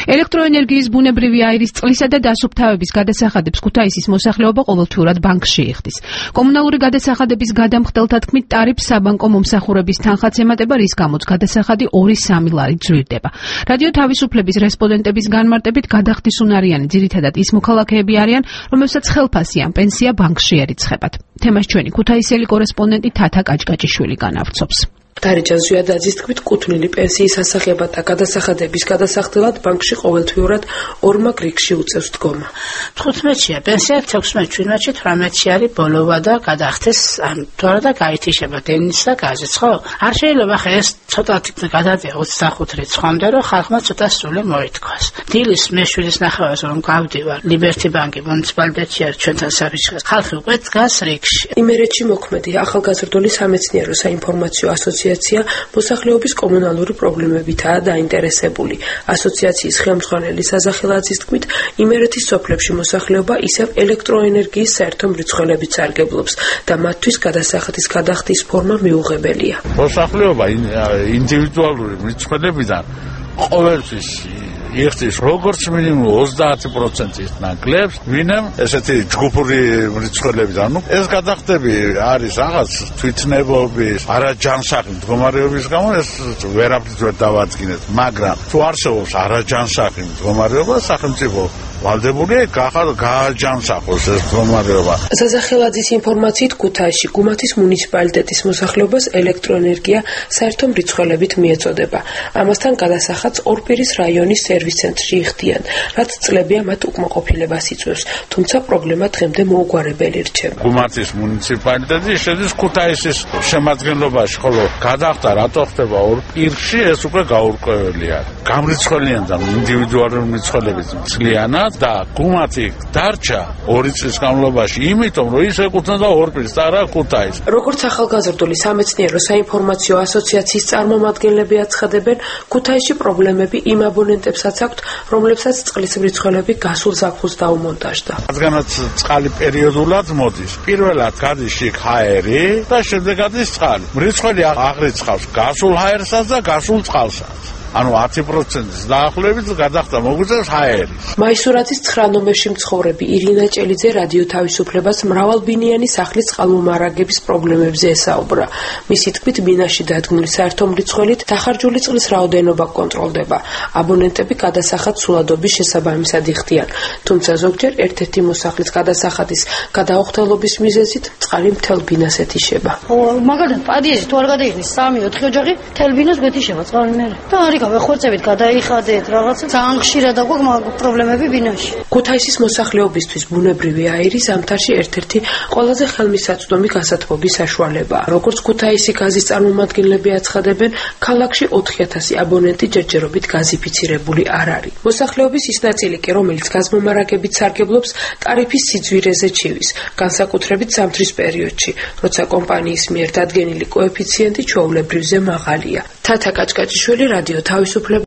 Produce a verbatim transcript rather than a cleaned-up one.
ელექტროენერგიის ბუნებრივი აირის წყლისა და დასუფთავების გადასახადებს ქუთაისის მოსახლეობა ყოველთვიურად ბანკში იხდის. კომუნალური გადასახადების გადამხდელთა თქმით, ტარიფს საბანკო მომსახურების თანხაც ემატება, რის გამოც გადასახადი ორი სამი ლარი ძვირდება. რადიო თავისუფლების რესპონდენტების განმარტებით გადახდისუნარიანი ძირითადად ის მოქალაქეები არიან, რომელსაც ხელფასი ან პენსია ბანკში ერიცხებათ. თემას ჩვენი ქუთაისელი კორესპონდენტი თათა კაჭკაჭიშვილი განავრცობს. დარიჯან ზვიადაძის თქმით, კუთვნილი პენსიის ასახება და გადასახადების გადასახდელად ბანკში ყოველთვიურად ორმაგ რიგში უწევს დგომა. თხუთმეტია პენსია, თექვსმეტ, შვიდმეტში, თვრამეტში არის ბოლოვა და გადახდეს ან თორე და გაითიშება დენის და გაზიც, ხო? არ შეიძლება ხა ეს ცოტათი გადადია ოცდახუთ რიცხვამდე, რომ ხალხმა ცოტა სრული მოითქვას. დილის მეშვიდის ნახევარს რომ გავდივარ ლიბერტი ბანკი მუნიციპალიტეტში არის ჩვენთან საფიჩხეს. ხალხი უკვე დგას რიგში. იმერეთში მოქმედი ახალგაზრდული სამეცნიერო საინფორმაციო ასოციაცია მოსახლეობის კომუნალური პრობლემებითაა დაინტერესებული. ასოციაციის ხელმძღვანელი საზახელაძის თქმით, იმერეთის სოფლებში მოსახლეობა ისევ ელექტროენერგიის საერთო მრიცხველებით სარგებლობს და მათთვის გადასახადის გადახდის ფორმა მიუღებელია. მოსახლეობა ინდივიდუალური მრიცხველებიდან ყოველთვის იხდის როგორც მინიმუმ ოცდაათი პროცენტის ნაკლებს, ვინემ ესეთი ჯგუფური მრიცხველებიდან. ნუ ეს გადახდები არის რაღაც თვითნებობის, არაჯანსაღი მდგომარეობის გამო ეს ვერაფრით ვერ დავადგინეთ, მაგრამ თუ არსებობს არაჯანსაღი მდგომარეობა, სახელმწიფო ვალდებულია გააჯანსაღოს ეს მდგომარეობა. საზახელაძის ინფორმაციით, ქუთაისში გუმათის მუნიციპალიტეტის მოსახლეობას ელექტროენერგია საერთო მრიცხველებით მიეწოდება. ამასთან გადასახადს ორპირის რაიონის სერვის ცენტრში იხდიან, რაც წლებია მათ უკმაყოფილებას იწვევს, თუმცა პრობლემა დღემდე მოუგვარებელი რჩება. გუმათის მუნიციპალიტეტი შედის ქუთაისის შემადგენლობაში, ხოლო გადახდა რატო ხდება ორპირში, ეს უკვე გაურკვეველია. გამრიცხველიან და ინდივიდუალური მრიცხველებით მთლიანად და გუმათი დარჩა ორი წლის განმავლობაში, იმიტომ რომ ის ეკუთვნოდა ორპირს და არა ქუთაისს. როგორც ახალგაზრდული სამეცნიერო საინფორმაციო ასოციაციის წარმომადგენლები აცხადებენ, ქუთაისში პრობლემები იმ აბონენტებსაც აქვთ, რომლებსაც წყლის მრიცხველები გასულ ზაფხულს დაუმონტაჟდა. რადგანაც წყალი პერიოდულად მოდის, პირველად გადის შიგ ჰაერი და შემდეგ გადის წყალი. მრიცხველი აღრიცხავს გასულ ჰაერსაც და გასულ წყალსაც. ანუ ათი პროცენტის დაახლოებით გადახდა მოგვიწევს ჰაერი. მაისურაძის ცხრა ნომერში მცხოვრები ირინა ჭელიძე რადიო თავისუფლებას მრავალბინიანი სახლის წყალმომარაგების პრობლემებზე ესაუბრა. მისი თქმით, ბინაში დადგმული საერთო მრიცხველით დახარჯული წყლის რაოდენობა კონტროლდება. აბონენტები გადასახადს სულადობის შესაბამისად იხდიან, თუმცა ზოგჯერ ერთ-ერთი მოსახლის გადასახადის გადაუხდელობის მიზეზით წყალი მთელ ბინას ეთიშება. მაგალითად, პადიეჟი თუ არ გადაიხდის სამი ოთხი ოჯახი მთელ ბინას გვეთიშება წყალი მერე. და არის ხორცებით გადაიხადეთ რაღაცა ძალიან ხშირად აქვს პრობლემები ბინაში. ქუთაისის მოსახლეობისთვის ბუნებრივი აირი ზამთარში ერთ-ერთი ყველაზე ხელმისაწვდომი გასათბობის საშუალებაა. როგორც ქუთაისი გაზის წარმომადგენლები აცხადებენ, ქალაქში ოთხი ათასი აბონენტი ჯერჯერობით გაზიფიცირებული არ არის. მოსახლეობის ის ნაწილი კი, რომელიც გაზმომარაგებით სარგებლობს, ტარიფის სიძვირეზე ჩივის, განსაკუთრებით ზამთრის პერიოდში, როცა კომპანიის მიერ დადგენილი კოეფიციენტი ჩვეულებრივზე მაღალია. თათა კაჭკაჭიშვილი, რადიო თავისუფლება.